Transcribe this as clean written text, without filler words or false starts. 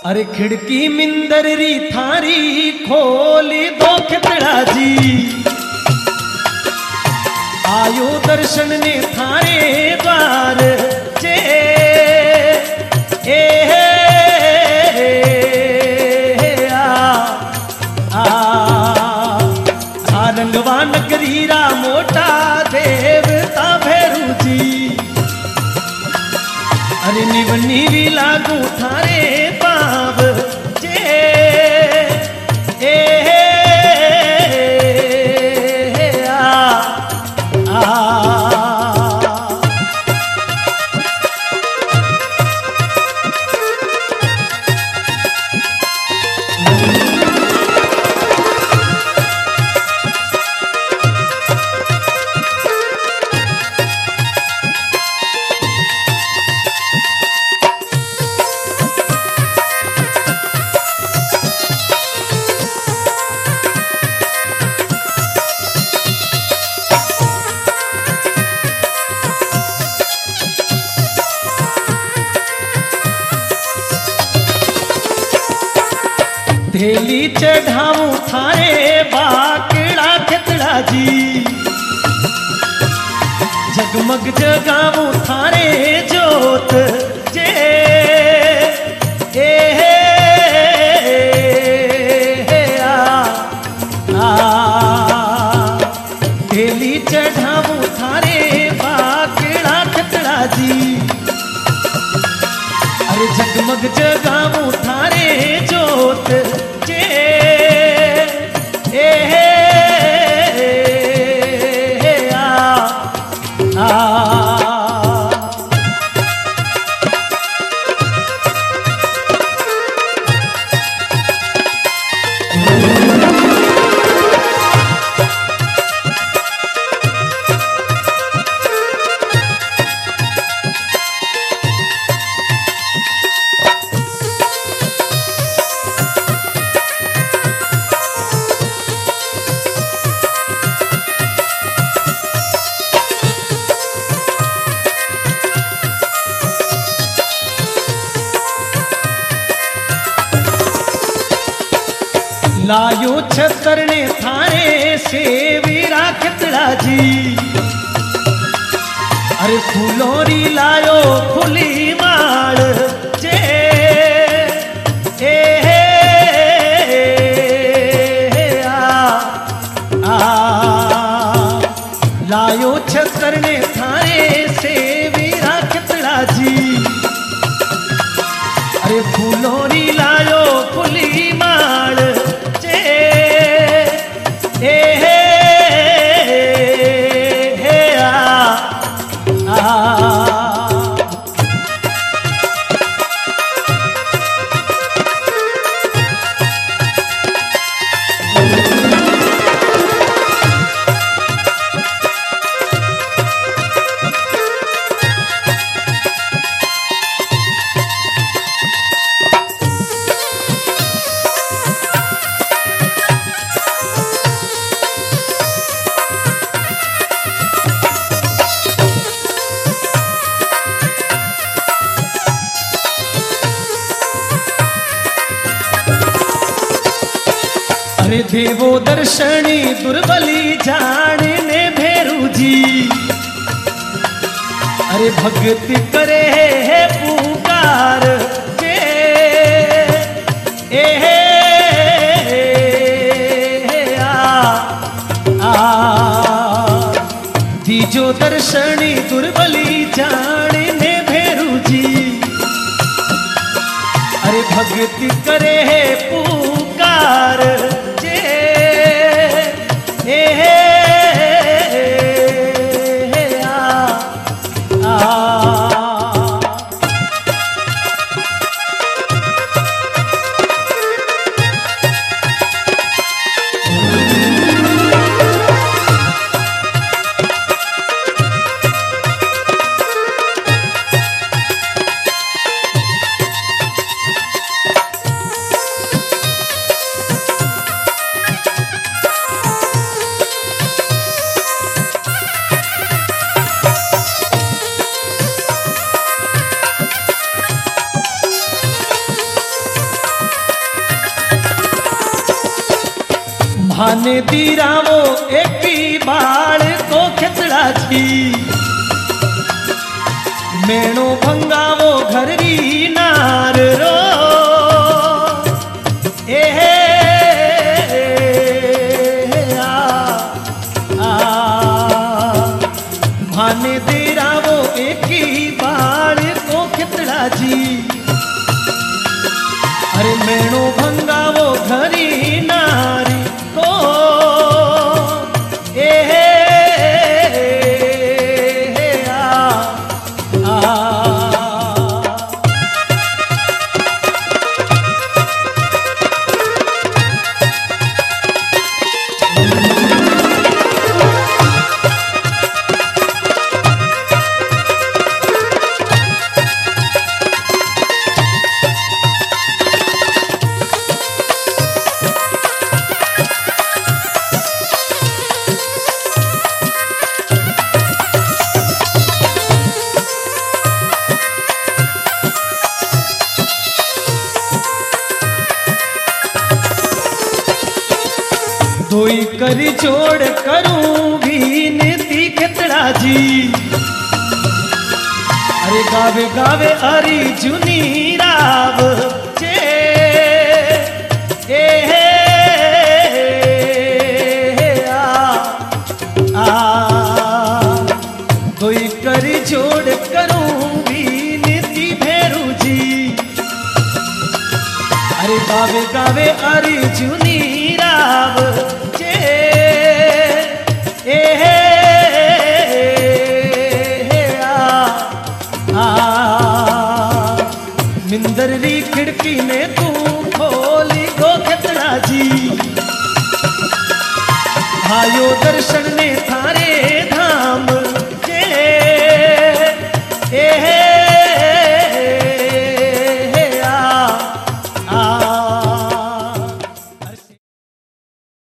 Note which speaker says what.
Speaker 1: अरे खिड़की मिंदर री थारी खोली दो खितड़ा जी, आयो दर्शन ने थारे द्वार जे रंगवा नगरीरा मोटा देवता भैरू जी। अरे निवनी भी लागू थारे पाव जे थेली चढ़ाऊं थारे बाकड़ा खितड़ा जी, जगमग जगाऊं थारे जोत जे थेली चढ़ाऊं थारे बाकड़ा खितड़ा जी। अरे जगमग जगाऊं थारे जोत लायो छतर ने थारे सेवीरा खितड़ा जी। अरे फूलोरी लायो फुली माल जे लायो छतर ने थारे सेवीरा खितड़ा जी। अरे फूलोरी लायो फुली माल अरे देवो दर्शनी दुर्बली जाने भैरू जी। अरे भक्ति करे है पुकार जे दीजो दर्शनी दुर्बली जाने भैरू जी। अरे भक्ति करे है पुकार भाने दीरावो एक बाड़ को खिचड़ा जी मेणो भंगावो घररी नार रो भाने दीरावो एक बाड़ को खिचड़ा जी अरे मेणो भंगावो घरी नारी को धोई कर जोड़ करूं विनती खिचड़ा जी अरे गावे गावे अरी जुनी राव चे धोई कर जोड़ करूं विनती भेरू जी अरे गावे गावे अरी जुनी राव मिंदर री खिड़की ने तू खोली गो खिचड़ा जी आयो दर्शन ने थारे